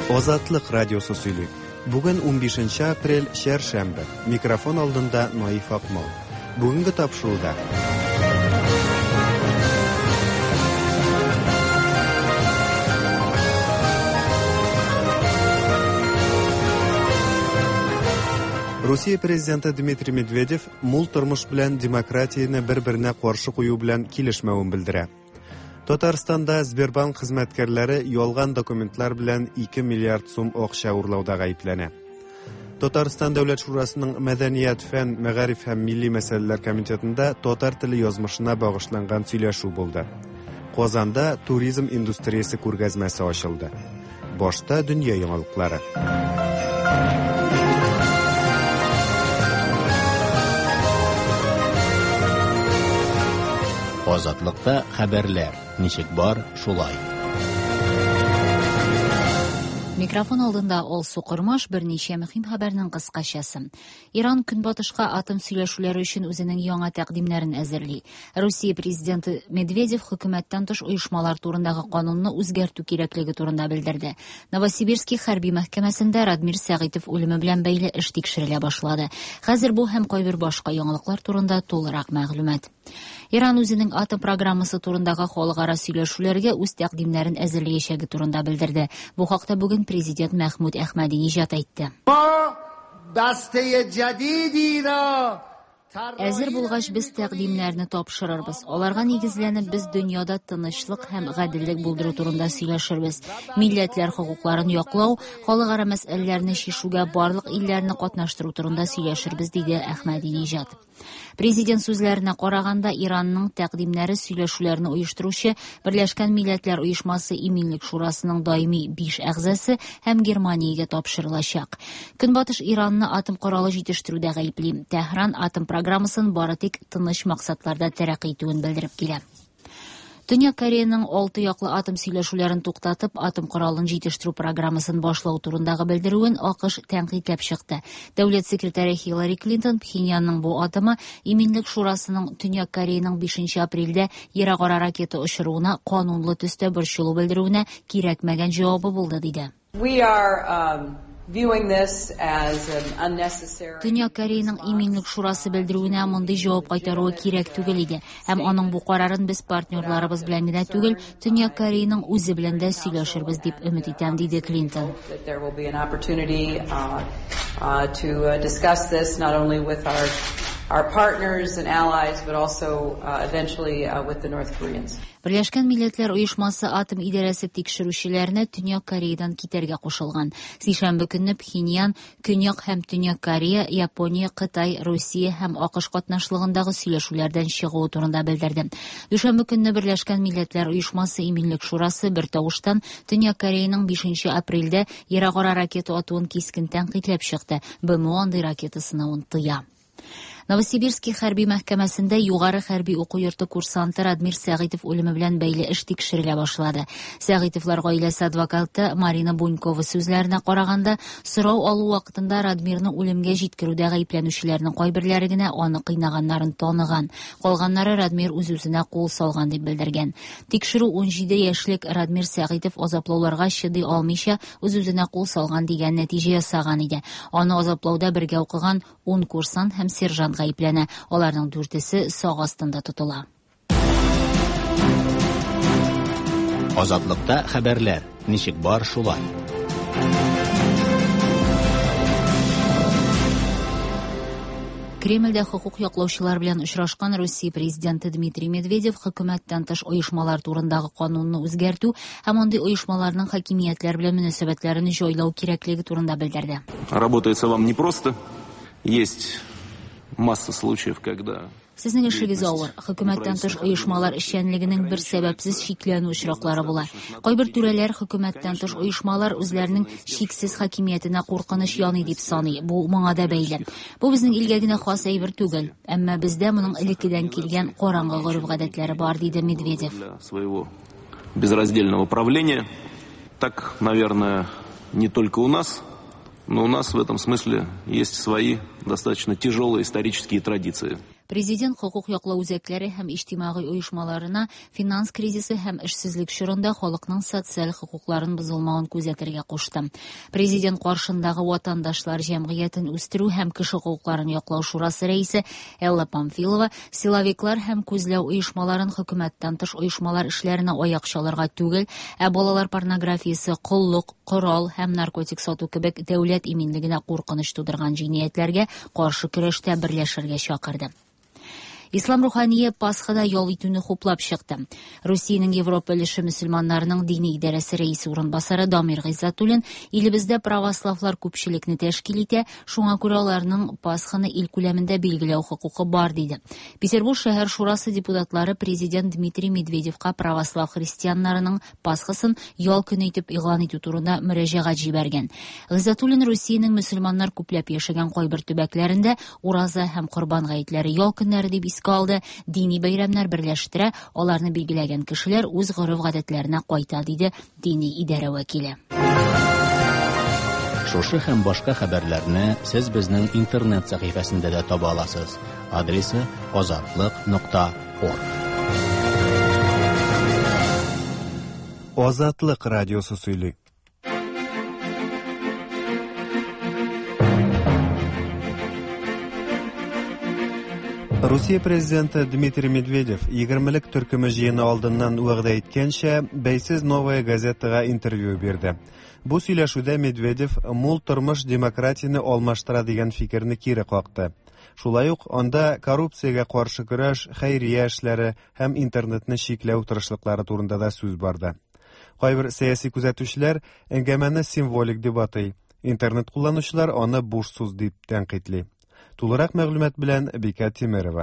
Озатлык радиосы сөйли. Бүген 15 апрель шәршәмбе. Микрофон алдында Наиф Акмал. Бүгенге тапшыруда Россия президенты Дмитрий Медведев мул тормыш белән демократияны бер-беренә каршы кую белән килешмәвен белдерә. Татарстанда Сбербанк хезмәткәрләре ялган документлар белән 2 миллиард сум акча урлауда гаепләнә. Татарстан Дәүләт Шурасының Мәдәният, фән, мәгариф һәм милли мәсьәләләр комитетында татар теле язмышына багышланган сөйләшү булды. Казанда туризм индустриясе күргәзмәсе ачылды. Башта дөнья яңалыклары. Азатлыкта хәбәрләр. Ничек бар, шулай. Микрофон алдында Ол Сукырмаш берничә мөһим хәбәрнең кыскачасы. Иран Көнбатышка атом сөйләшүләре өчен үзенең яңа тәкъдимнәрен әзерли. Россия президенты Медведев хөкүмәттән тыш оешмалар турындагы канунны үзгәртү кирәклеге турында белдерде. Новосибирский хәрби мәхкәмәсендә Радмир Сәгыйтов үлеме белән бәйле эш тикшерелә башлады. Хәзер бу һәм кайбер башка яңалыклар турында тулырак мәгълүмат. Иран үзенең атом программасы турындагы халыкара сөйләшүләргә үз тәкъдимнәрен әзерләячәге турында белдерде. Бу хакта бүген президент Мәхмүд Әхмәдинеҗад әйтте. Әзер булгач без тәкъдимнәрне тапшырырбыз. Аларга нигезләнеп без дөньяда тынычлык һәм гаделлек булдыру турында сөйләшербез. Милләтләр хокукларын яклау, халыкара мәсьәләләрне чишүгә барлык илләрне катнаштыру турында сөйләшербез, диде Әхмәдинеҗад. Президент сүзләренә караганда, Иранның тәкъдимнәре сөйләшүләрне оештыручы Берләшкән Милләтләр оешмасы Иминлек шурасының даими 5 әгъзасы һәм Германиягә тапшырылачак. Көнбатыш Иранны атом коралы җитештерүдә гаепли. Тәһран атом программасын бары тик тыныч максатларда тәрәккый итүен белдереп килә. Төньяк Кореяның 6 яклы атом сөйләшүләрен туктатып, атом коралын җитештерү программасын башлау турындагы белдерүен АКШ тәнкыйтьләп чыкты. Дәүләт секретаре Хиллари Клинтон Пхеньянның бу адымы Иминлек шурасының Төньяк Кореяның 5 апрельдә ерагара ракета очыруына канунлы төстә борчылу белдерүенә кирәкмәгән җавабы булды, диде. Төньяк Кореяның Иминлек шурасы белдерүенә мондый җавап кайтаруы кирәк түгел иде. Һәм аның бу карарын без партнерларыбыз белән генә түгел, Төньяк Кореяның үзе белән дә сөйләшербез дип өмет итәм, диде Клинтон. Our partners and allies, but also eventually with the North Koreans. Берләшкән Милләтләр оешмасы атом идарәсе тикшерүчеләренә Төньяк Кореядан китәргә кушылган. Сишәмбе көнне Пхеньян, Көньяк һәм Төньяк Корея, Япония, Кытай, Россия һәм АКШ катнашлыгындагы сөйләшүләрдән чыгуы турында белдерде. Дүшәмбе көнне Берләшкән Милләтләр оешмасы Иминлек шурасы бер тавыштан Төньяк Кореяның 5 апрельдә ерагара ракета атуын кискен тәнкыйтьләп чыкты. БМО андый ракета сынавын тыя. Новосибирский хәрби мәхкәмәсендә югары хәрби уку йорты курсанты Радмир Сәгыйтов үлеме белән бәйле эш тикшерелә башлады. Сәгыйтовлар гаиләсе адвокаты Марина Бунькова сүзләренә караганда, сорау алу вакытында Радмирны үлемгә җиткерүдә гаепләнүчеләрнең кайберләре генә аны кыйнаганнарын таныган. Калганнары Радмир үз-үзенә кул салган дип белдергән. Тикшерү 17 яшьлек Радмир Сәгыйтов азаплауларга чыдый алмыйча үз-үзенә кул салган дигән нәтиҗә ясаган иде. Аны азаплауда бергә укыган 10 курсант һәм сержант гаепләнә. Аларның 4-се сак астында тотыла. Азатлыкта хәбәрләр. Ничек бар, шулай. Кремльдә хукук яклаучылар белән очрашкан Россия президенты Дмитрий Медведев хөкүмәттән тыш оешмалар турындагы канунны үзгәртү һәм андый оешмаларның хакимиятләр белән мөнәсәбәтләрен җайлау кирәклеге турында белдерде. Работается вам непросто. Есть масса случаев, когда Сезнең эшегез авыр. Хөкүмәттән тыш оешмалар эшчәнлегенең бер сәбәпсез шикләнү очраклары була. Кайбер түрәләр хөкүмәттән тыш оешмалар үзләренең шиксез хакимиятенә куркыныч яный дип саный. Бу моңа да бәйле. Бу безнең илгә генә хас әйбер түгел. Әмма бездә моның элеккедән килгән караңгы гореф-гадәтләре бар, диде Медведев. Своего безраздельного правления. Так, наверное, не только у нас, но у нас в этом смысле есть свои достаточно тяжелые исторические традиции. Президент хокук яклау үзәкләре һәм иҗтимагый оешмаларына финанс кризисы һәм эшсезлек чорында халыкның социаль хокукларын бозылмавын күзәтергә кушты. Президент каршындагы ватандашлар җәмгыятен үстерү һәм кеше хокукларын яклау шурасы рәисе Элла Памфилова силовиклар һәм күзләү оешмаларын хөкүмәттән тыш оешмалар эшләренә аяк чалырга түгел, ә балалар порнографиясе, коллык, корал һәм наркотик сату кебек дәүләт иминлегенә куркыныч тудырган җинаятләргә каршы көрәштә берләшергә чакырды. Ислам рухание Пасхада ял итүне хуплап чыкты. Русиянең Европа өлеше мөселманнарының дини идарәсе рәисе урынбасары Дамир Гыйззатуллин илебездә православлар күпчелекне тәшкил итә, шуңа күрә аларның Пасханы ил күләмендә билгеләү хокукы бар диде. Петербург шәһәр шурасы депутатлары президент Дмитрий Медведевка православ христианнарының Пасхасын ял көне итеп игълан итү турында мөрәҗәгать җибәргән. Гыйззатуллин Русиянең мөселманнар күпләп яшәгән кайбер төбәкләрендә ураза һәм корбан гаетләре ял көннәре дип калды, дини бәйрәмнәр берләштерә, аларны билгеләгән кешеләр үз гореф-гадәтләренә кайта, диде дини идарә вәкиле. Шушы һәм башка хәбәрләрне сез безнең интернет сәхифәсендә дә таба аласыз. Адресы azatlык.org. Азатлык радиосы сөйли. Русия президенты Дмитрий Медведев 20-лек төркеме җыены алдыннан вәгъдә иткәнчә бәйсез Новая газетага интервью бирде. Бу сөйләшүдә Медведев мул тормыш демократияне алмаштыра дигән фикерне кире какты. Шулай ук анда коррупциягә каршы көрәш, хәйрия эшләре һәм интернетны чикләү тырышлыклары турында да сүз барды. Кайбер сәяси күзәтүчеләр әңгәмәне символик дип атый. Интернет кулланучылар аны буш сүз дип тәнкыйтьли. Тулырак мәгълүмат белән Бика Тимерова.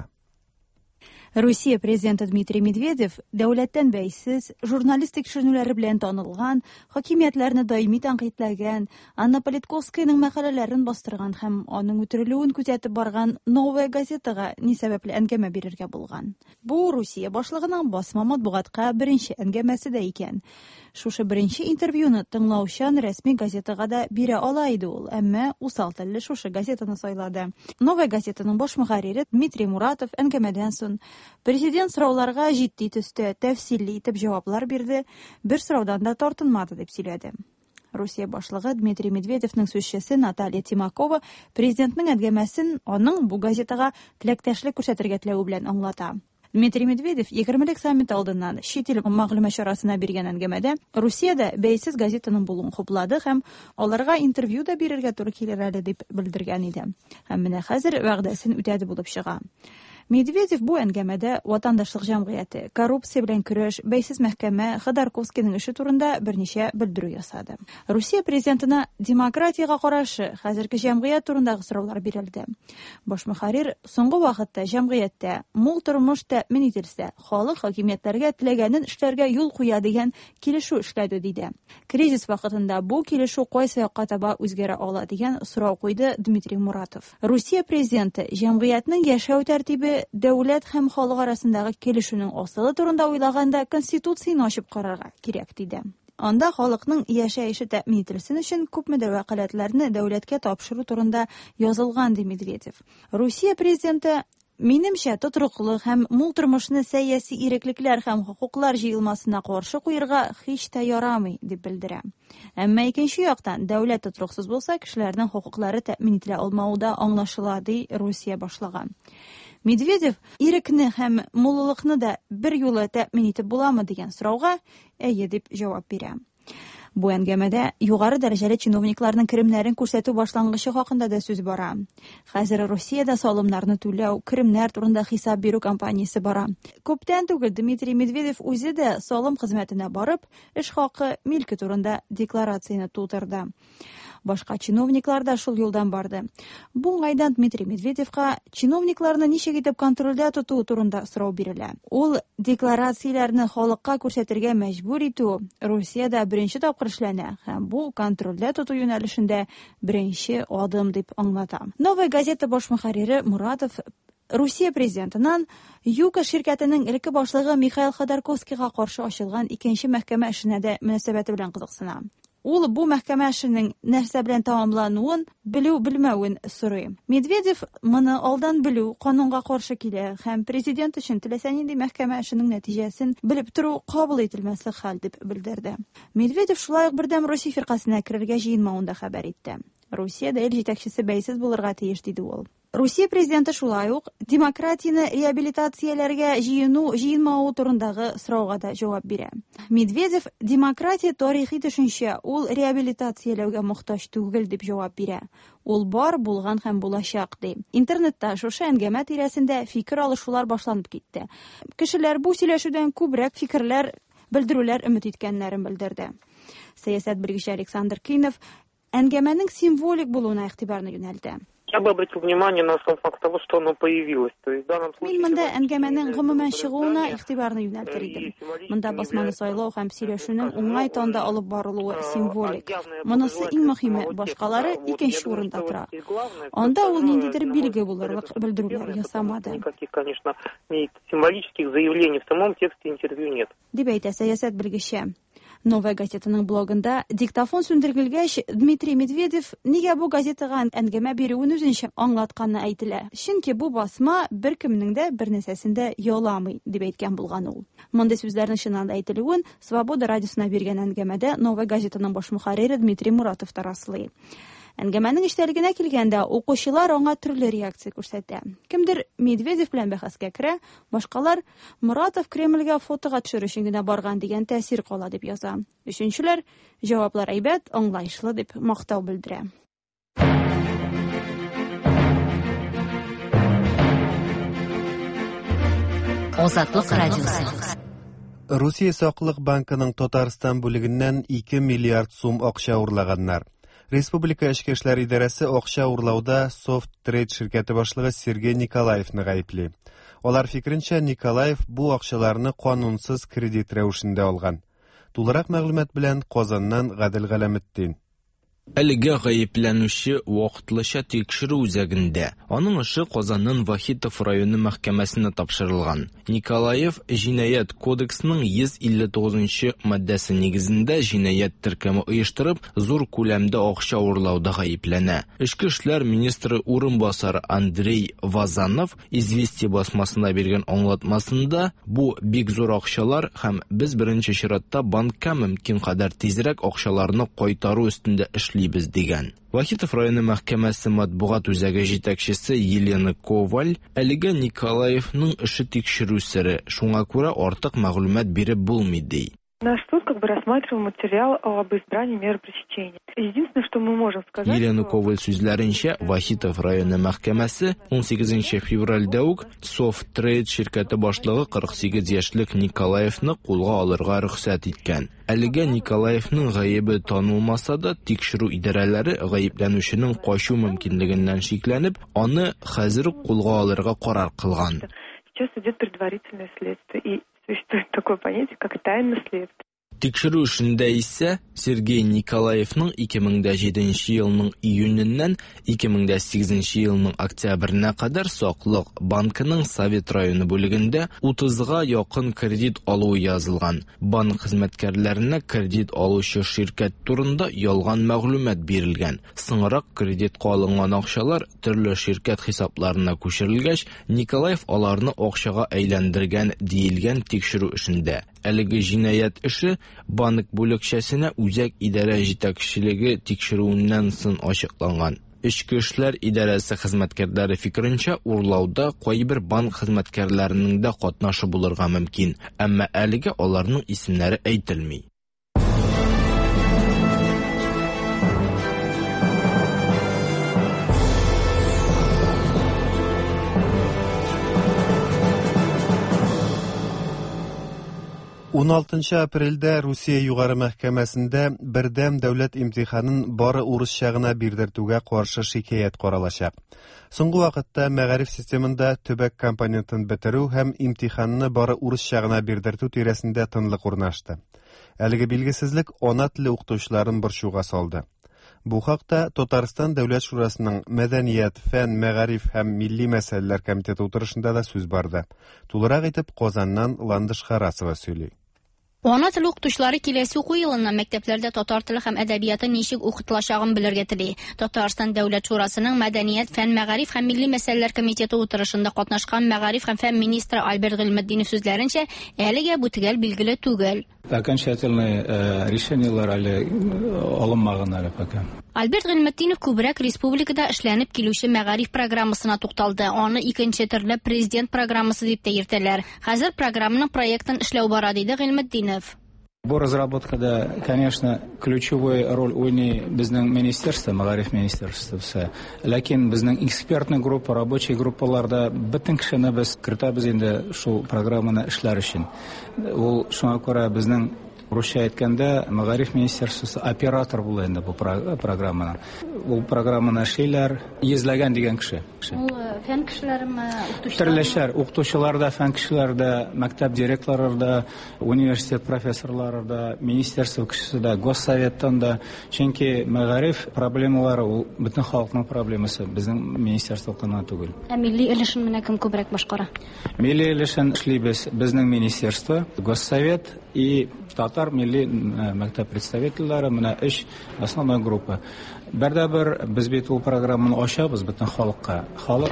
Русия президенты Дмитрий Медведев дәүләттән бәйсез, журналистик төшенүләре белән танылган, хакимиятләрне даими тәнкыйтьләгән, Анна Политковскаяның мәкаләләрен бастырган һәм аның үтерелүен күзәтеп барган Новая газетага ни сәбәпле әңгәмә бирергә булган. Бу Русия башлыгының басма матбугатка беренче әңгәмәсе дә икән. Шушы беренче интервьюны тыңлаучан рәсми газетага да бирә ала иде ул, әмма усал телле шушы газетаны сайлады. Новая газетаның баш мөхәррире Дмитрий Муратов әңгәмәдән соң президент сорауларга җитди төстә тәфсилле итеп җаваплар бирде, бер сораудан да тартынмады дип сөйләде. Русия башлыгы Дмитрий Медведевның сүзчесе Наталья Тимакова президентның әңгәмәсен аның бу газетага теләктәшлек күрсәтергә теләве белән аңлата. Дмитрий Медведев 20-лек саммит алдыннан чит ил мәгълүмат чарасына биргән әңгәмәдә Русиядә бәйсез газетаның булуын хуплады һәм аларга интервью да бирергә туры килер әле дип белдергән иде. Һәм менә хәзер вәгъдәсен үтәде булып чыга. Медведев бу әңгәмәдә ватандашлык җәмгыяте, коррупция белән көрәш, бәйсез мәхкәмә, Ходорковскийның эше турында берничә белдерү ясады. Русия президентына демократиягә карашы хәзерге җәмгыять турындагы сораулар бирелде. Баш мөхәррир соңгы вакытта җәмгыятьтә мул тормыш тәэмин ителсә, халык хакимиятләргә теләгәнен эшләргә юл куя дигән килешү эшләде диде. Кризис вакытында бу килешү кайсы якка таба үзгәрә ала дигән сорау куйды Дмитрий Муратов. Русия президенты җәмгыятьнең яшәү тәртибе дәүләт һәм халык арасындагы килешүнең асылы турында уйлаганда Конституцияны ачып карарга кирәк диде. Анда халыкның яшәеше тәэмин ителсен өчен күпмедер вәкаләтләрне дәүләткә тапшыру турында язылган ди Медведев. Русия президенты минемчә тотрыклык һәм мул тормышны сәяси иреклекләр һәм хокуклар җыелмасына каршы куярга һич тә ярамый дип белдерә. Әмма икенче яктан дәүләт тотрыксыз булса, кешеләрнең хокуклары тәэмин ителә алмауы да аңлашыла ди Русия башлыгы. Медведев ирекне һәм муллыкны да бер юлы тәэмин итеп буламы дигән сорауга әйе дип җавап бирә. Бу әңгәмәдә югары дәрәҗәле чиновникларның керемнәрен күрсәтү башлангычы хакында да сүз бара. Хәзер Русиядә салымнарны түләү, керемнәр турында хисап бирү кампаниясе бара. Күптән түгел Дмитрий Медведев үзе дә салым хезмәтенә барып, эш хакы, милке турында декларацияне тутырды. Башка чиновниклар да шул юлдан барды. Бу уңайдан Дмитрий Медведевка чиновникларны ничек итеп контрольдә тоту турында сорау бирелә. Ул декларацияләрне халыкка күрсәтергә мәҗбүр итү Русиядә беренче тапкыр эшләнә һәм бу контрольдә тоту юнәлешендә беренче адым дип аңлата. Новая газета баш мөхәррире Муратов Русия президентынан Юка ширкәтенең элекке башлыгы Михаил Ходорковскийга каршы ачылган икенче мәхкәмә эшенә дә мөнәсәбәте белән кызыксына. ул бу мәхкәмә эшенең нәрсә белән тамамлануын белү-белмәвен сорый. Медведев моны алдан белү канунга каршы килә һәм президент өчен теләсә нинди мәхкәмә эшенең нәтиҗәсен белеп тору кабул ителмәслек хәл дип белдерде. Медведев шулай ук бердәм Русия фиркасына керергә җыенмавын да хәбәр итте. Русиядә ил җитәкчесе бәйсез булырга тиеш диде ул. Русия президенты шулай ук демократияны реабилитацияләргә җыенмау турындагы сорауга да җавап бирә. Медведев демократия тарихи төшенчә, ул реабилитацияләүгә мохтаҗ түгел дип җавап бирә. Ул бар, булган һәм булачак ди. Интернетта шушы әңгәмә тирәсендә фикер алышулар башланып китте. Кешеләр бу сөйләшүдән күбрәк фикерләр белдерүләр өмет иткәннәрен белдерде. Сәясәт белгече Александр Клинов әңгәмәнең символик булуына игътибарны юнәлтә. Я бы обратил внимание на сам факт того, что оно появилось. То есть в данном случае... Мин монда әңгәмәнең гомумән чыгуына игътибарны юнәлтер идем. Монда басманы сайлау һәм сөйләшүнең уңай тонда алып барылуы символик. Монысы иң мөһиме, башкалары икенче урында тора. Анда ул ниндидер билге булырлык белдерүләр ясамады. Никаких, конечно, символических заявлений в самом тексте интервью нет. Дип әйтә сәясәт белгече. Новая газетаның блогында диктофон сүндергелгәч, Дмитрий Медведев нигә бу газетага әңгәмә бирүен үзенчә аңлатканны әйтелә. Чөнки бу басма беркемнең дә бернәрсәсен дә яламый, дип әйткән булган ул. Мондый сүзләрнең чыннан да әйтелүен Свобода радиосына биргән әңгәмәдә Новая газетаның баш мөхәррире Дмитрий Muratov тараслый. Әңгәмәнең эчтәлегенә килгәндә, укучылар аңа төрле реакция күрсәтә. Кемдер Медведев белән бәхәскә керә, башкалар Muratov Кремльгә фотога төшер өчен генә барган дигән тәэсир кала дип яза. Өченчеләр җаваплар әйбәт, аңлаешлы дип мактау белдерә. Азатлык радиосы. Русия Саклык банкының Татарстан бүлегеннән 2 миллиард сум акча урлаганнар. Республика эчке эшләр идарәсе акча урлауда Soft Trade ширкәте башлыгы Сергей Николаевны гаепли. Алар фикеренчә, Николаев бу акчаларны канунсыз кредит рәвешендә алган. Тулырак мәгълүмат белән Казаннан Гадел Галәметдин. Әлегә гаепләнүче вакытлыча тикшерү үзәгендә. Аның эше Казанның Вахитов районы мәхкәмәсенә тапшырылган. Николаев җинаять кодексының 159-нчы маддәсе нигезендә җинаять төркеме оештырып, зур күләмдә акча урлауда гаепләнә. Эчке эшләр министры урынбасары Андрей Вазанов Известия басмасына биргән аңлатмасында, бу бик зур акчалар һәм без беренче чиратта банкка мөмкин кадәр тизрәк акчаларны кайтару өстендә эшлибез дигән. Вахитов районы мәхкәмәсе матбугат үзәге җитәкчесе Елена Коваль әлегә Николаевның эше тикшерү сире, шуңа күрә артык мәгълүмат биреп булмый ди. Наш суд рассматривал материал об избрании меры пресечения. Единственное, что мы можем сказать... Елена Коваль сүзләренчә, Вахитов районы мәхкәмәсе 18 февральдә үк Soft Trade ширкәте башлыгы 48 яшьлек Николаевны кулга алырга рөхсәт иткән. Әлегә Николаевның гаебе танылмаса да, тикшерү идарәләре гаепләнүченең качу мөмкинлегеннән шикләнеп, аны хәзер кулга алырга карар кылган. Сейчас идет предварительное следствие, и существует такое понятие, как тайное следствие. Тикшерү эшендә исә Сергей Николаевның 2007 елның июненнән 2008 елның октябренә кадәр Саклык банкының Совет районы бүлегендә 30-га якын кредит алуы язылган. Банк хезмәткәрләренә кредит алучы ширкәт турында ялган мәгълүмат бирелгән. Соңрак кредитка алынган акчалар төрле ширкәт хисапларына күчерелгәч, Николаев аларны акчага әйләндергән диелгән тикшерү эшендә. Әлеге җинаять эше банк бүлекчәсенә үзәк идарә җитәкчелеге тикшерүеннән соң ачыкланган. Эчке эшләр идарәсе хезмәткәрләре фикеренчә, урлауда кайбер банк хезмәткәрләренең дә катнашы булырга мөмкин, әмма әлегә аларның исемнәре әйтелми. Он 16 апрельдә Русия югары мәхкәмәсендә бердәм дәүләт имтиханын бары урысча гына бирдертүгә каршы шикаят каралачак. Соңгы вакытта мәгариф системында төбәк компонентын бетерү һәм имтиханны бары урысча гына бирдертү тирәсендә тынлык урнашты. Әлеге билгесезлек ана теле укытучыларын борчуга салды. Бу хакта Татарстан Дәүләт Шурасының Мәдәният, фән, мәгариф һәм милли мәсьәләләр комитеты утырышында да сүз барды. Тулырак итеп Казаннан Ландыш Харасова сөйли. Ана тел укытучылары киләсе уку елыннан мәктәпләрдә татар теле һәм әдәбияты ничек укытылачагын белергә тели. Татарстан Дәүләт Шурасының Мәдәният, фән, мәгариф һәм милли мәсьәләләр комитеты утырышында катнашкан мәгариф һәм фән министры Альберт Гыйльметдинов сүзләренчә, әлегә бу төгәл билгеле түгел. Окончательные решениялар әле алынмаган әле пока. Альберт Гыйльметдинов күбрәк республикада эшләнеп килүче мәгариф программасына тукталды. Аны икенче төрле президент программасы дип тә йөртәләр. Хәзер программаның проектын эшләү бара, диде Гыйльметдинов. Бу разработкада, конечно, ключевой роль уйный безнең министерство, мәгариф министерствосы. Ләкин безнең экспертный группа, рабочий группаларда бөтен кешене без кертәбез инде шул программаны эшләр өчен. Ул шуңа күрә безнең русча әйткәндә мәгариф министерствосы оператор була инде бу программаны. Ул программаны эшләр йөзләгән дигән кеше. Ул фән кешеләреме, укытучылар? Укытучылар да, фән кешеләр дә, мәктәп директорлары да, университет профессорлары да, министерство кешесе дә, госсоветтан да. Чөнки мәгариф проблемалары ул бөтен халыкның проблемасы, безнең министерство кына түгел. Милли өлешен менә кем күбрәк башкара? Милли өлешен эшлибез безнең министерство, госсовет и татар милли мәктәп представительләре, менә 3 основная группа. Бердәбер без бит ул программаны ачабыз бөтен халыкка. Халык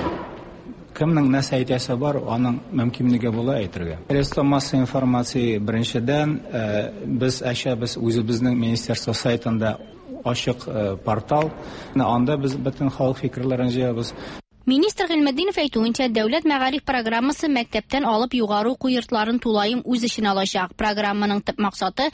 кемнең нәрсә әйтәсе бар, аның мөмкинлеге була әйтергә. Средства массовой информации беренчедән без ачабыз үзебезнең министерство сайтында ачык портал. Анда без бөтен халык фикерләрен җыябыз. Министр Гыйльметдинов әйтүенчә, дәүләт мәгариф программасы мәктәптән алып югары уку йортларын тулаем үз эченә алачак. Программаның төп максаты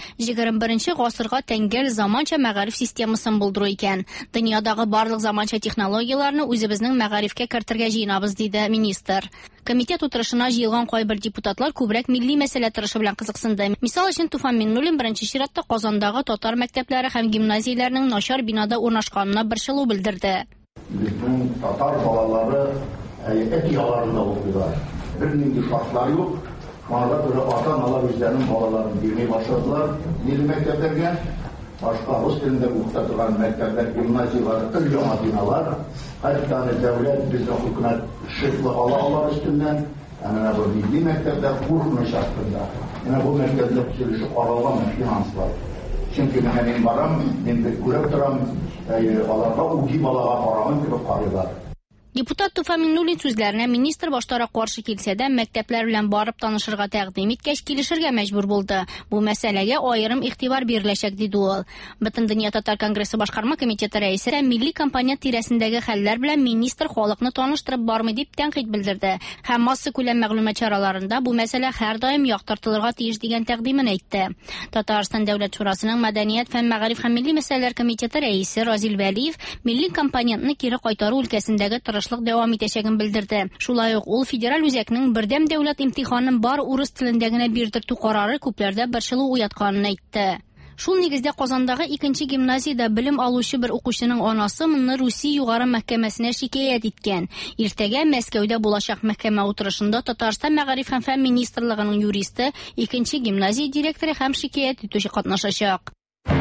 21 гасырга тәңгәл заманча мәгариф системасын булдыру икән. Дөньядагы барлык заманча технологияларны үзебезнең мәгарифкә кертергә җыенабыз, диде министр. Комитет утырышына җыелган кайбер депутатлар күбрәк милли мәсьәлә торышы белән кызыксынды. Мисал өчен Туфан Миннуллин беренче чиратта Казандагы татар мәктәпләре һәм гимназияләренең начар бинада урнашканына борчылу белдерде. Bizim Tatar balaları etiyalarında okuyorlar. Bir ningi şartlar yok. Bana göre ata-analar özlerinin balalarını girmeye başladılar. Milli mekteplerden başka Rus dilinde okutulan mektepler, gimnaziyalar, kılcama binalar. Her tane devlet bizden hükümet şıklı alalar üstünden. Yani bu milli mektepler kurulma şartında. Yani bu mektepler sürüşü aralama finanslar. Çünkü benim varam, ben bir görüp duram, alarda ugi balağa paramın gibi karıyorlar. Депутат Туфан Миннуллин сүзләренә министр баштара каршы килсә дә, мәктәпләр белән барып танышырга тәкъдим иткәч, килешергә мәҗбүр булды. Бу мәсьәләгә аерым игътибар биреләчәк, диде ул. Бөтен дөнья татар конгрессы башкарма комитеты рәисе милли компонент тирәсендәге хәлләр белән министр халыкны таныштырып бармый дип тәнкыйть белдерде. Һәм масса күләм мәгълүмат чараларында бу мәсьәлә һәр даим яктыртылырга тиеш дигән тәкъдимен әйтте. Татарстан Дәүләт Шурасының Мәдәният, фән, мәгариф һәм милли мәсьәләләр комитеты рәисе Разил Вәлиев милли компонентны кире кайтару өлкәсендәге тырышлык дәвам итәчәген белдерде. Шулай ук ул федераль үзәкнең бердәм дәүләт имтиханын бар урыс телендә генә бирдертү карары күпләрдә борчылу уятканын әйтте. Шул нигездә Казандагы 2нче гимназиядә белем алучы бер укучының анасы моны Русия югары мәхкәмәсенә шикаят иткән. Иртәгә Мәскәүдә булачак мәхкәмә утырышында Татарстан мәгариф һәм фән министрлыгының юристы, 2нче гимназия директоры һәм шикаят итүче катнашачак.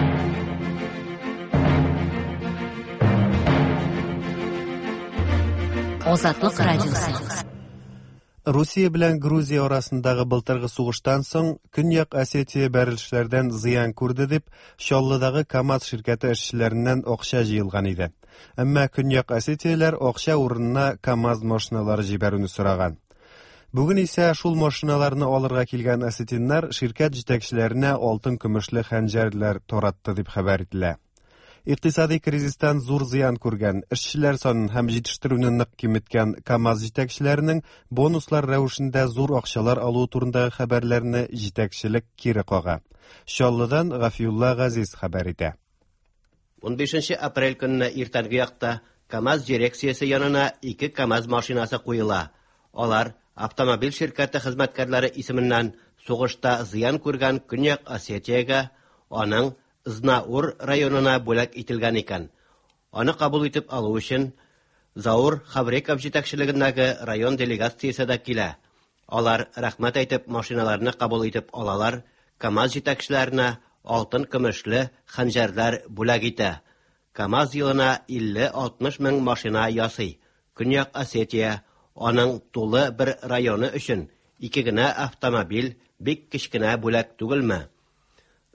Азатлык радиосы. Русия белән Грузия арасындагы былтыргы сугыштан соң Көньяк Осетия бәрелешләрдән зыян күрде дип Чаллыдагы КАМАЗ ширкәте эшчеләреннән акча җыелган иде. Әмма Көньяк Осетияләр акча урынына КАМАЗ машиналары җибәрүне сораган. Бүген исә шул машиналарны алырга килгән осетиннар ширкәт җитәкчеләренә алтын-көмешле хәнҗәрләр таратты дип хәбәр ителә. Икътисади кризистан зур зыян күргән, эшчеләр санын һәм җитештерүне нык киметкән КАМАЗ җитәкчеләренең бонуслар рәвешендә зур акчалар алу турындагы хәбәрләрне җитәкчелек кире кага. Чаллыдан Гафиулла Газиз хәбәр итә. 15 апрель көнне иртәнге якта КАМАЗ дирекциясе янына 2 КАМАЗ машинасы куела. Алар автомобиль ширкәте хезмәткәрләре исеменнән сугышта зыян күргән Көньяк Осетиягә, аның Знаур районына бүләк ителгән икән. Аны кабул итеп алу өчен Заур Хавреков җитәкчелегендәге район делегациясе дә килә. Алар рәхмәт әйтеп машиналарны кабул итеп алалар, КАМАЗ җитәкчеләренә алтын-көмешле хәнҗәрләр бүләк итә. КАМАЗ елына 50-60 мең машина ясый. Көньяк Осетия аның тулы бер районы өчен 2 генә автомобиль бик кечкенә бүләк түгелме?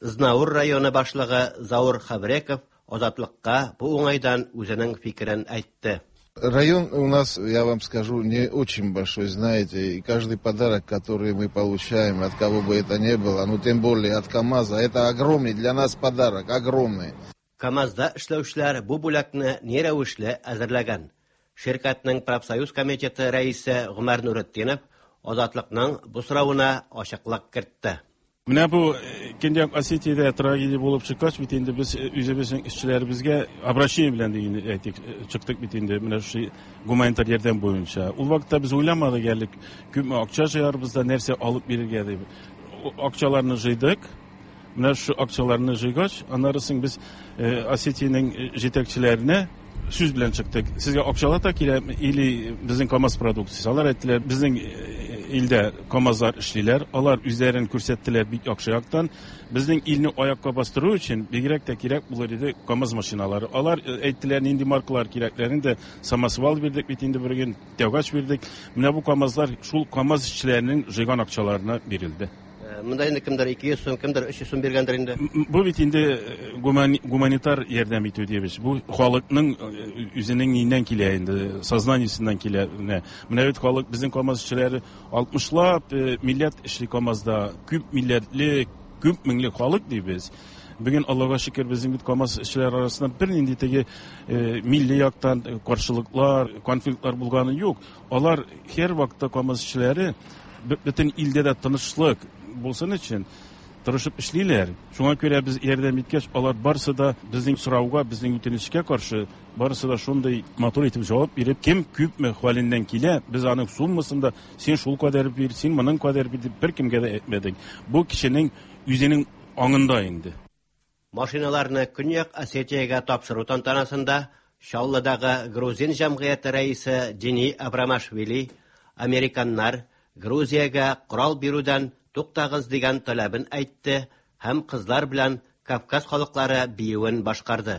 Знаур районы башлыгы Заур Хабреков Азатлыкка бу уңайдан үзенең фикерен әйтте. Район у нас, я вам скажу, не очень большой, знаете, и каждый подарок, который мы получаем, от кого бы это ни было, ну тем более от КамАЗа, это огромный для нас подарок, огромный. КамАЗда эшләүчеләр бу бүләкне ни рәвешле әзерләгән? Şirkatның профсоюз комитеты рәисе Гомәр Нуретдинов Азатлыкның бу соравына ачыклык кертте. Менә бу Көньяк Осетиядә трагедия булып чыккач бит инде без үзебезнең эшчеләребезгә обращение белән әйтик чыктык бит инде менә шу гуманитар ярдәм буенча. Ул вакытта без уйламадык әле күпме акча җыярбыз да нәрсә алып бирергә дип. Акчаларны җыйдык. Менә шу акчаларны җыйгач, аннарысын без Осетиянең җитәкчеләренә сүз белән чыктык. Сезгә акчалар да кирәкме или безнең КамАЗ продукциясе? Алар әйттеләр, безнең илдә КамАЗлар эшлиләр, алар үзләрен күрсәттеләр бик яхшы яктан. Безнең илне аякка бастыру өчен бигрәк тә кирәк булыр иде КамАЗ машиналары. Алар әйттеләр, нинди маркалар кирәкләрен дә самосвал бирдек бит инде бер gün тәүгач бирдек. Менә бу КамАЗлар шул КамАЗ эшчеләренең җыйган акчаларына бирелде. Монда инде кемдер 200 сум, кемдер 300 сум биргәндер инде. Бу бит инде гуманитар ярдәм итү дибез. Бу халыкның үзенең ниннән килә инде, сознаниесеннән килә. Менә бит халык безнең КамАЗ эшчеләре 60лап милләт эшли КамАЗда, күп милләтле, күп меңлек халык дибез. Бүген Аллаһка шөкер безнең бит КамАЗ эшчеләре арасында бер нинди теге милли яктан каршылыклар, конфликтлар булганы юк. Алар һәр вакытта КамАЗ эшчеләре бөтен илдә дә тынычлык булсын өчен тырышып эшлиләр. Шуңа күрә без ярдәм иткәч, алар барысы да безнең сорауга, безнең үтенечкә каршы барысы да шундый матур итеп җавап биреп, кем күпме хәлендән килә, без аның суммасында син шул кадәр бир, син моның кадәр бир дип бер кемгә дә әйтмәдек. Бу кешенең үзенең аңында инде. Машиналарны Көньяк Осетиягә тапшыру тантанасында Шаллыдагы грузин җәмгыяте рәисе Дени Абрамашвили американнар Грузиягә корал бирүдән туктагыз дигән талабын әйтте һәм кызлар белән Кавказ халыклары биюен башкарды.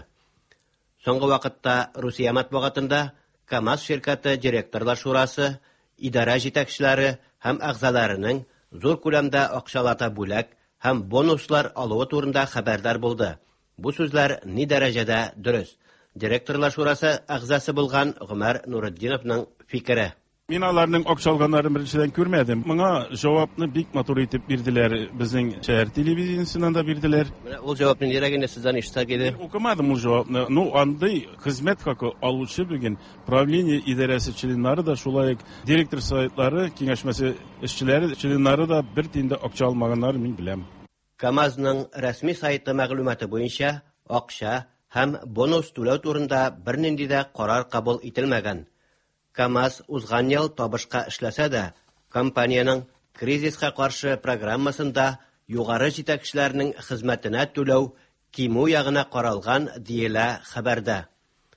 Соңгы вакытта Русия матбугатында КамАЗ şirkәте директорлар шурасы, идара җитәкчеләре һәм әгъзаларының зур күләмдә акчалата бүләк һәм бонуслар алуы турында хәбәрдар булды. Бу сүзләр ни дәрәҗәдә дөрес? Директорлар шурасы әгъзасы булган Гомәр Нуретдиновның фикере. Мин аларның акчалганнарын беренчедән күрмәдем. Моңа җавапны бик матур итеп бирделәр. Безнең шәһәр телевизиясеннән да бирделәр. Менә ул җавапны нирәгенә сездән ишетсәк иде? Укымадым ул җавапны. Ну, андый хезмәт хакы алучы бүген правление идарәсе членнары да шулай директор советлары, киңәшмәсе эшчеләре членнары да бер тиндә акча алмаганнар мин беләм. КамАЗның рәсми сайты мәгълүматы буенча акча һәм бонус түләү турында бернинди дә карар кабул ителмәгән. КамАЗ узган ел табышка эшләсә дә, компаниянең кризиска каршы программасында югары җитәкчеләрнең хезмәтенә түләү кимү ягына каралган диелә хәбәрдә.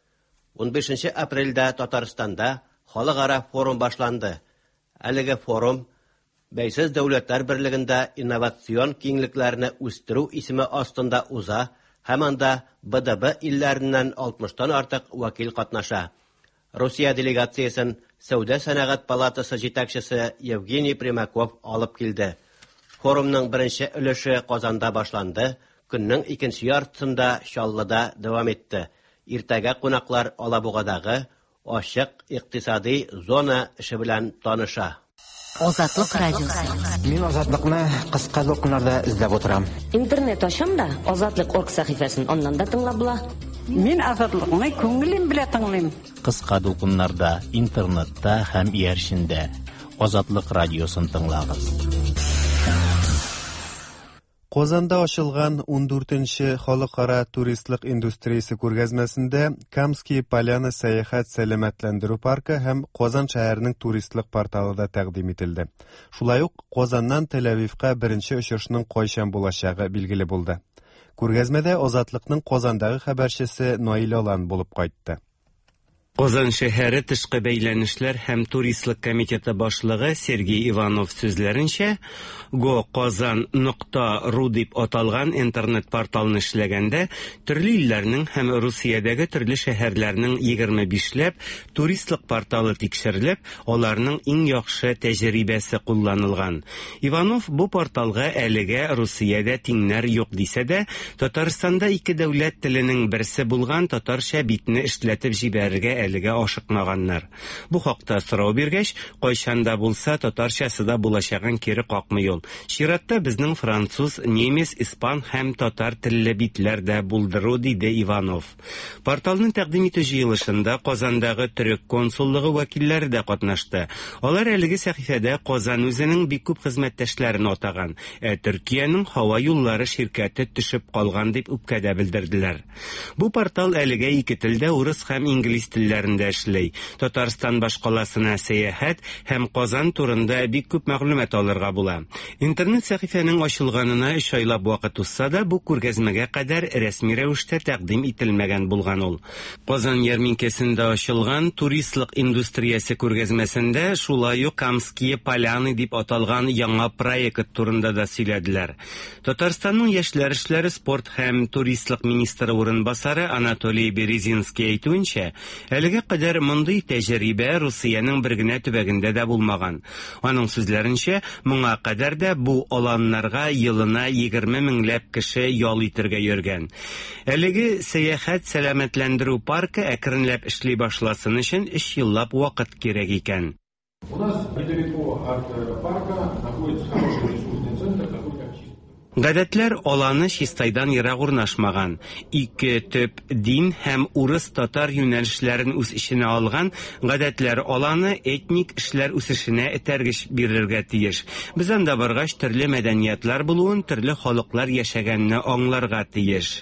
15 апрельдә Татарстанда халыкара форум башланды. Әлеге форум Бәйсез дәүләтләр берлегендә инновацион киңлекләрне үстерү исеме астында уза һәм анда БДБ илләреннән 60тан артык вәкил катнаша. Русия делегациясын Сәүдә сәнәгать палатасы җитәкчесе Евгений Примаков алып килде. Форумның беренче өлеше Казанда башланды, көннең икенче яртысында Чаллыда дәвам итте. Иртәгә кунаклар Алабугадагы ачык икътисади зона эше белән таныша. Азатлык радиосы. Мин Азатлыкны кыска докумнарда эзләп утырам. Интернет ачам да Азатлык.орг сәхифәсен аннан да тыңлап була. Мин Азатлыкны күңелем белән тыңлыйм. Кыска докумнарда, интернетта һәм ияршендә Азатлык радиосын тыңлагыз. Казанда ачылган 14нче халыкара туристлык индустриясе күргәзмәсендә Камский Поляна сәяхәт сәламәтләндерү паркы һәм Казан шәһәренең туристлык порталы да тәкъдим ителде. Шулай ук Казаннан Тель-Авивка беренче очышның кайчан булачагы билгеле булды. Күргәзмәдә Азатлыкның Казандагы хәбәрчесе Наил Алан булып кайтты. Казан шәһәре тышкы бәйләнешләр һәм туристлык комитеты башлыгы Сергей Иванов сүзләренчә, go.kazan.ru дип аталган интернет-порталны эшләгәндә төрле илләрнең һәм Русиядәге төрле шәһәрләрнең 25ләп туристлык порталы тикшерелеп, аларның иң яхшы тәҗрибәсе кулланылган. Иванов бу порталга әлегә Русиядә тиңнәр юк дисә дә, Татарстанда ике дәүләт теленең берсе булган татарча битне эшләтеп җибәрергә әлегә ашыкмаганнар. Бу хакта сорау биргәч, кайчанда булса татарчасы да булачагын кире какмый ул. Чиратта безнең француз, немец, испан һәм татар телле битләр дә булдыру, диде Иванов. Порталны тәкъдим итү җыелышында Казандагы төрек консуллыгы вәкилләре дә катнашты. Алар әлеге сәхифәдә Казан үзенең бик күп хезмәттәшләрен атаган, Төркиянең һава юллары ширкәте төшеп калган дип үпкәдә белдерделәр. Бу портал әлегә ике телдә, урыс һәм инглиз телләрендә эшләй. Татарстан башкаласына сәяхәт һәм Казан турында бик күп мәгълүмат алырга була. Интернет сәхифәнең ачылганына 3 айлап вакыт узса да, бу күргәзмәгә кадәр рәсми рәвештә тәкъдим ителмәгән булган ул. Казан ярминкәсендә ачылган туристлык индустриясе күргәзмәсендә шулай ук Камские поляны дип аталган яңа проект турында да сөйләделәр. Татарстанның яшьләр эшләре, спорт һәм туристлык министры урынбасары Анатолий Березинский әйтүенчә, әлегә кадәр мондый тәҗрибә Русиянең бер генә төбәгендә дә булмаган. Аның сүзләренчә, моңа кадәр дә бу аланнарга елына 20 меңләп кеше ял итәргә йөргән. Әлеге сәяхәт сәламәтләндерү паркы әкренләп эшли башласын өчен 3 еллап вакыт кирәк икән. У нас недалеко от парка находится хороший ресурсный центр, такой как Чистай. Гадәтләр аланы Чистайдан ерак урнашмаган. Ике төп дин һәм урыс-татар юнәлешләрен үз иченә алган гадәтләр аланы этник эшләр үсешенә этәргеч бирергә тиеш. Без анда баргач төрле мәдәниятлар булуын, төрле халыклар яшәгәнне аңларга тиеш.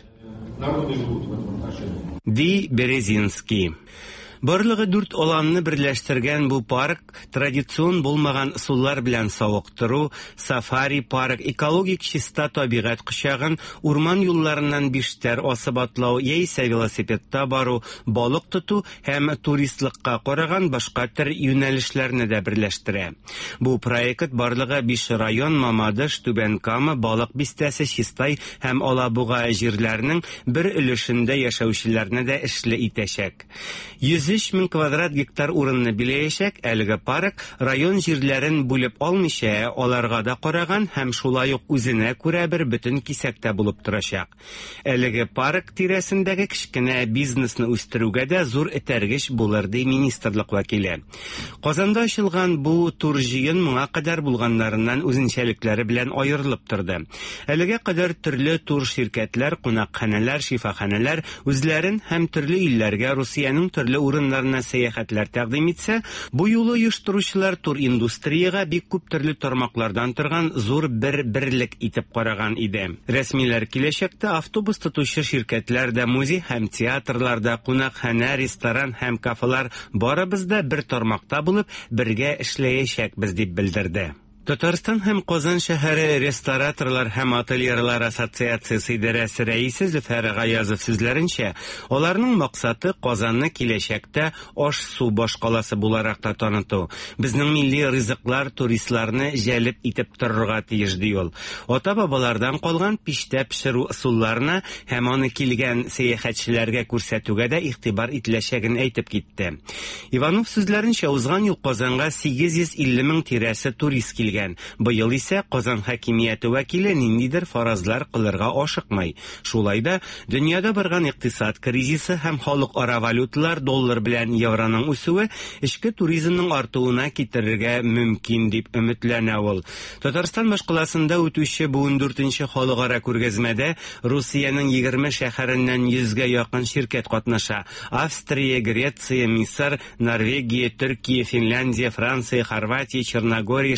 Ди Березинский. Барлыгы 4 аланны берләштергән бу парк традицион булмаган сулар белән савыктыру, сафари парк, экологик чиста табигать кочагын, урман юлларыннан биштәр асып атлау, яисә велосипедта бару, балык тоту һәм туристлыкка караган башка төр юнәлешләрне дә берләштерә. Бу проект барлыгы 5 район, Мамадыш, Түбән Кама, Балык бистәсе, Чистай һәм Алабуга җирләренең бер өлешендә яшәүчеләрне дә эшле итәчәк. 103 мең квадрат гектар урынны биләячәк, әлеге парк район җирләрен бүлеп алмыйча, аларга да караган һәм шулай ук үзенә күрә бер бөтен кисәктә булып торачак. Әлеге парк тирәсендәге кичкенә бизнесны үстерүгә дә зур этәргеч булыр, ди министрлык вәкиле. Казанда ачылган бу тур җыен моңа кадәр булганнарыннан үзенчәлекләре белән аерылып торды. Әлегә кадәр төрле тур ширкәтләр, кунакханәләр, шифаханәләр үзләрен һәм төрле илләргә Русиянең төрле урыннарына сәяхәтләр тәкъдим итсә, бу юлы оештыручылар тур индустрияга бик күп төрле тармаклардан торган зур бер берлек итеп караган иде. Рәсмиләр киләчәктә автобус тотучы ширкәтләр дә, музей һәм театрларда, кунакханә, ресторан һәм кафелар барыбыз да бер тармакта булып бергә эшләячәкбез дип белдерде. Татарстан һәм Казан шәһәре рестораторлар һәм ательерлар ассоциациясе идарәсе рәисе Зөфәр Гаязов сүзләренчә, аларның максаты Казанны киләчәктә аш-су башкаласы буларак та таныту. Безнең милли ризыклар туристларны җәлеп итеп торырга тиеш, ди ул. Ата-бабалардан калган пиштә пешерү ысулларына һәм аны килгән сәяхәтчеләргә күрсәтүгә дә игътибар ителәчәген әйтеп китте. Иванов сүзләренчә, узган ел Казанга 850 мең тирәсе турист килгән. Быел исә Казан хакимияте вәкиле ниндидер фаразлар кылырга ашыкмый. Шулай да дөньяда барган икътисад кризисы һәм халыкара валюталар, доллар белән евроның үсүе эчке туризмның артуына китерергә мөмкин дип өметләнә ул. Татарстан башкаласында үтүче бу 14нче халыкара күргәзмәдә Русиянең 20 шәһәреннән 100гә якын ширкәт катнаша. Австрия, Греция, Мисыр, Норвегия, Төркия, Финляндия, Франция, Хорватия, Черногория, Швейцария,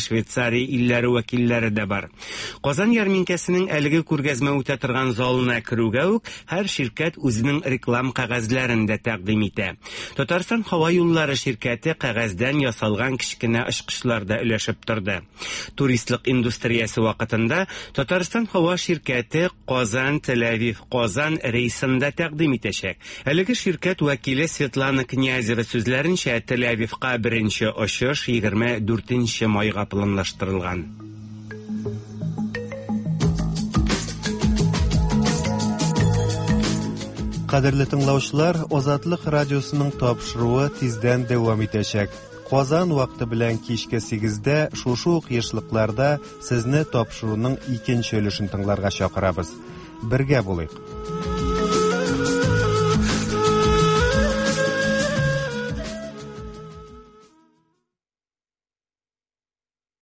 икътисади илләре вәкилләре дә бар. Казан ярминкәсенең әлеге күргәзмә үтә торган залына керүгә үк һәр ширкәт үзенең реклам кәгазьләрен дә тәкъдим итә. Татарстан һава юллары ширкәте кәгазьдән ясалган кечкенә очкычларда өләшеп торды. Туристлык индустриясе вакытында Татарстан һава ширкәте Казан, Тель-Авив, Казан рейсында тәкъдим итәчәк. Әлеге ширкәт вәкиле Светлана Князева сүзләренчә, Тель-Авивка беренче очыш 24 майга планлаштырылган. Кадерле тыңлаучылар, Азатлык радиосының тапшыруы тиздән дәвам итәчәк. Казан вакыты белән кичке 8-дә шушы ук ешлыкларда сезне тапшыруның икенче өлешен тыңларга чакырабыз. Бергә булыйк.